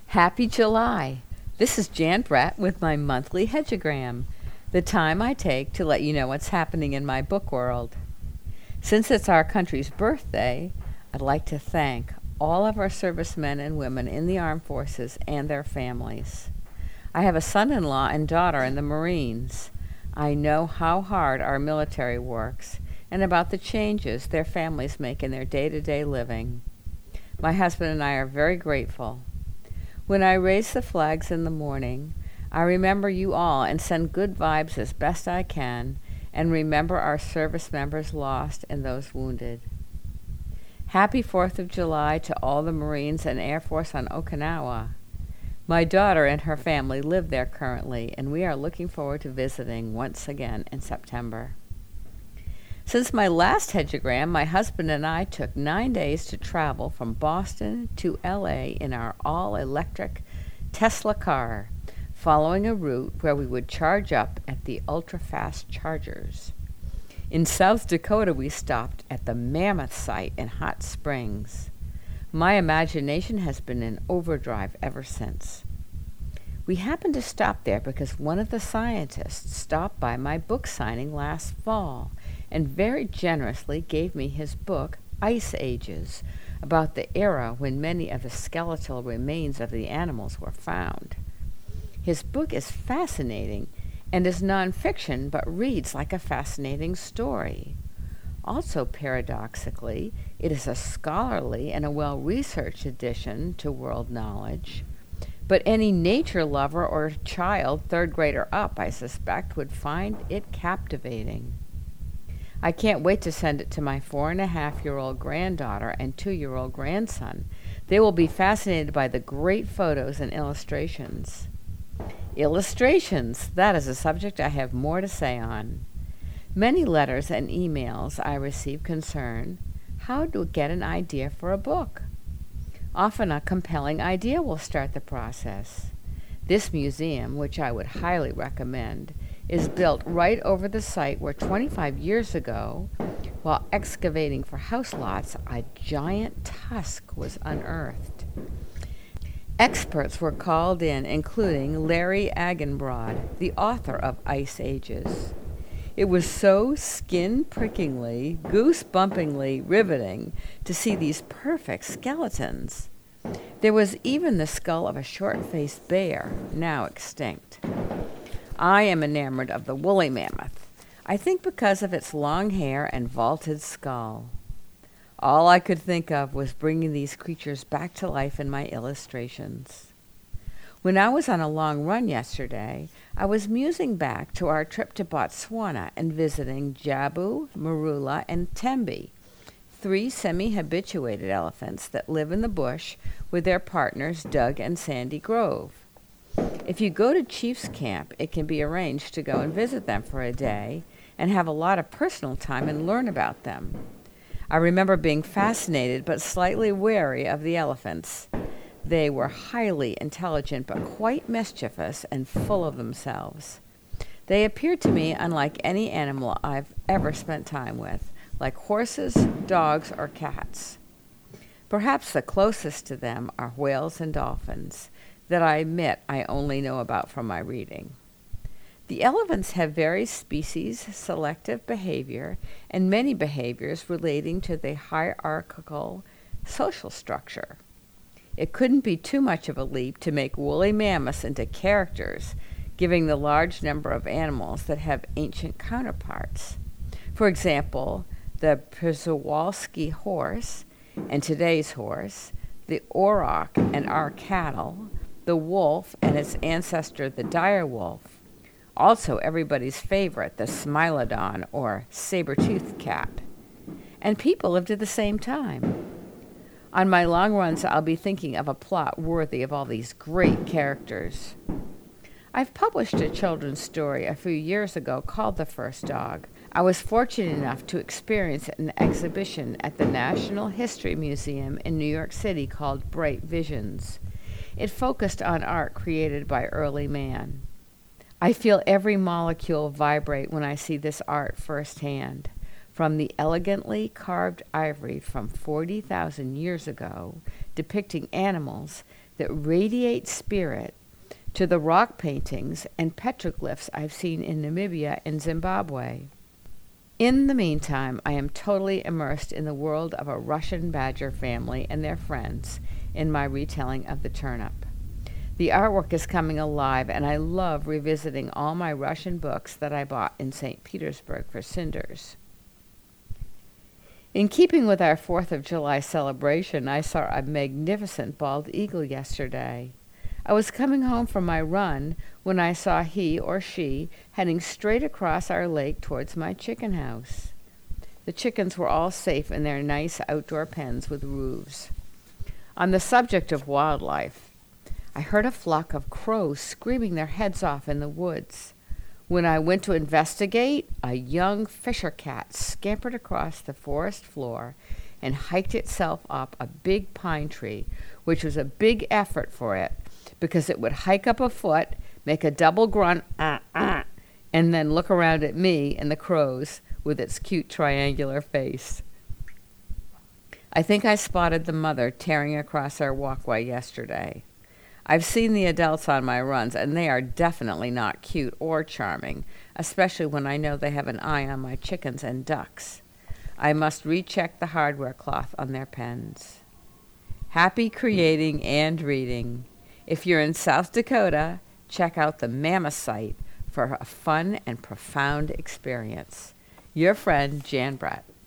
Happy July! This is Jan Brett with my monthly Hedgeogram, the time I take to let you know what's happening in my book world. Since it's our country's birthday, I'd like to thank all of our servicemen and women in the armed forces and their families. I have a son-in-law and daughter in the Marines. I know how hard our military works and about the changes their families make in their day-to-day living. My husband and I are very grateful. When I raise the flags in the morning, I remember you all and send good vibes as best I can, and remember our service members lost and those wounded. Happy 4th of July to all the Marines and Air Force on Okinawa. My daughter and her family live there currently, and we are looking forward to visiting once again in September. Since my last Hedgeogram, my husband and I took 9 days to travel from Boston to LA in our all-electric Tesla car, following a route where we would charge up at the ultra-fast chargers. In South Dakota, we stopped at the Mammoth site in Hot Springs. My imagination has been in overdrive ever since. We happened to stop there because one of the scientists stopped by my book signing last fall and very generously gave me his book, Ice Ages, about the era when many of the skeletal remains of the animals were found. His book is fascinating and is nonfiction, but reads like a fascinating story. Also, paradoxically, it is a scholarly and a well-researched addition to world knowledge. But any nature lover or child, third grader up, I suspect, would find it captivating. I can't wait to send it to my 4.5-year-old granddaughter and 2-year-old grandson. They will be fascinated by the great photos and illustrations. Illustrations! That is a subject I have more to say on. Many letters and emails I receive concern how to get an idea for a book. Often a compelling idea will start the process. This museum, which I would highly recommend, is built right over the site where 25 years ago, while excavating for house lots, a giant tusk was unearthed. Experts were called in, including Larry Agenbrod, the author of Ice Ages. It was so skin-prickingly, goose-bumpingly riveting to see these perfect skeletons. There was even the skull of a short-faced bear, now extinct. I am enamored of the woolly mammoth, I think because of its long hair and vaulted skull. All I could think of was bringing these creatures back to life in my illustrations. When I was on a long run yesterday, I was musing back to our trip to Botswana and visiting Jabu, Marula, and Tembe, 3 semi-habituated elephants that live in the bush with their partners Doug and Sandy Grove. If you go to Chief's Camp, it can be arranged to go and visit them for a day and have a lot of personal time and learn about them. I remember being fascinated but slightly wary of the elephants. They were highly intelligent but quite mischievous and full of themselves. They appeared to me unlike any animal I've ever spent time with, like horses, dogs, or cats. Perhaps the closest to them are whales and dolphins, that I admit I only know about from my reading. The elephants have various species, selective behavior, and many behaviors relating to the hierarchical social structure. It couldn't be too much of a leap to make woolly mammoths into characters, given the large number of animals that have ancient counterparts. For example, the Przewalski horse and today's horse, the auroch and our cattle, the wolf and its ancestor, the dire wolf. Also everybody's favorite, the Smilodon or saber-toothed cat. And people lived at the same time. On my long runs, I'll be thinking of a plot worthy of all these great characters. I've published a children's story a few years ago called The First Dog. I was fortunate enough to experience an exhibition at the National History Museum in New York City called Bright Visions. It focused on art created by early man. I feel every molecule vibrate when I see this art firsthand. From the elegantly carved ivory from 40,000 years ago, depicting animals, that radiate spirit to the rock paintings and petroglyphs I've seen in Namibia and Zimbabwe. In the meantime, I am totally immersed in the world of a Russian badger family and their friends in my retelling of the turnip. The artwork is coming alive, and I love revisiting all my Russian books that I bought in St. Petersburg for cinders. In keeping with our 4th of July celebration, I saw a magnificent bald eagle yesterday. I was coming home from my run when I saw he or she heading straight across our lake towards my chicken house. The chickens were all safe in their nice outdoor pens with roofs. On the subject of wildlife, I heard a flock of crows screaming their heads off in the woods. When I went to investigate, a young fisher cat scampered across the forest floor and hiked itself up a big pine tree, which was a big effort for it, because it would hike up a foot, make a double grunt, and then look around at me and the crows with its cute triangular face. I think I spotted the mother tearing across our walkway yesterday. I've seen the adults on my runs, and they are definitely not cute or charming, especially when I know they have an eye on my chickens and ducks. I must recheck the hardware cloth on their pens. Happy creating and reading. If you're in South Dakota, check out the Mammoth site for a fun and profound experience. Your friend, Jan Brett.